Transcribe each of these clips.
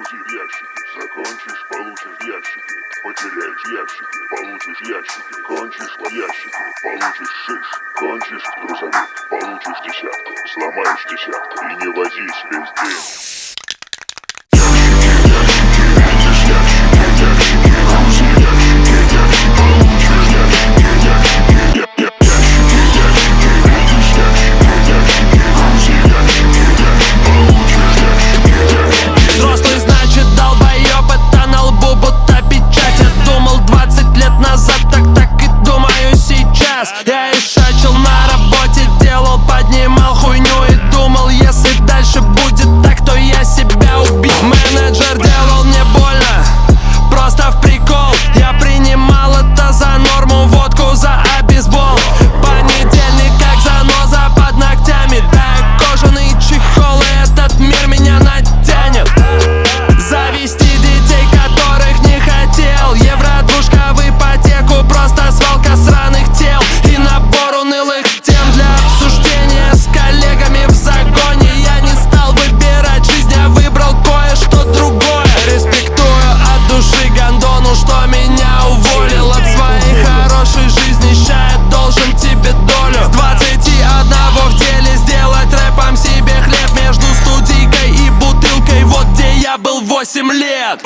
Закончишь, получишь ящики. Потеряешь ящики, получишь ящики. Кончишь ящики, получишь шиш. Кончишь грузовик, получишь десятку. Сломаешь десятку и не возись весь день. Я ишачил на работе, делал, поднимал хуйню и думал, если дальше будет так, то я себя убью. Менеджер делал мне больно, просто в прикол. Я принимал это за норму, водку за обезбол. Понедельник как заноза под ногтями, да, кожаный чехол, и этот мир меня натянет. Завести детей, которых не хотел. Евро-двушка в ипотеку, просто свалка сраных тел. И набор унылых тем для обсуждения с коллегами в загоне. Я не стал выбирать жизнь, я выбрал кое-что другое. Респектую от души гондону, что меня уволил от своей хорошей жизни. Ща я должен тебе долю. С 21 в деле сделать рэпом себе хлеб. Между студийкой и бутылкой, вот где я был 8 лет.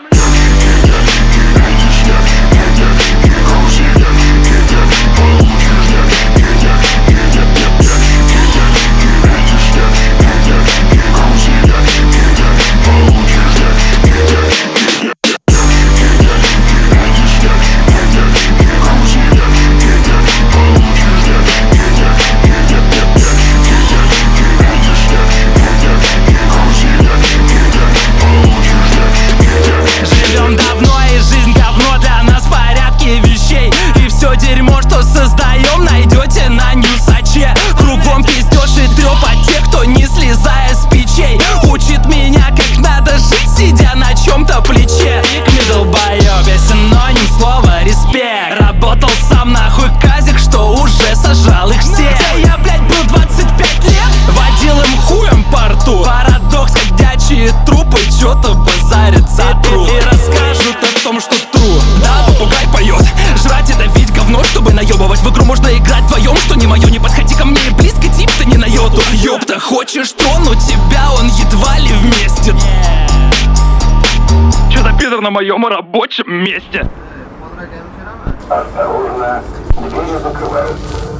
Дерьмо, что создаем, найдете на ньюсаче. Кругом пиздёж и трёп от тех, кто не слезая с печей. Учит меня, как надо жить, сидя на чём-то плече. Биг мидл боёбе, синоним слова респект. Работал сам нахуй казик, что уже сожрал их всех. Я, блядь, был 25 лет, водил им хуем по рту. Парадокс, ходячие трупы чё-то базарят за труп. И расскажут о том, что тру. Да, попугай поёт, жрать и давить говно, чтобы наебывать. В игру можно играть вдвоем, что не моё. Не подходи ко мне близко, тип-то не на йоту. Ёпта, хочешь тронуть тебя, он едва ли вместе. Чё за пидор на моем рабочем месте? Осторожно, двери закрываются.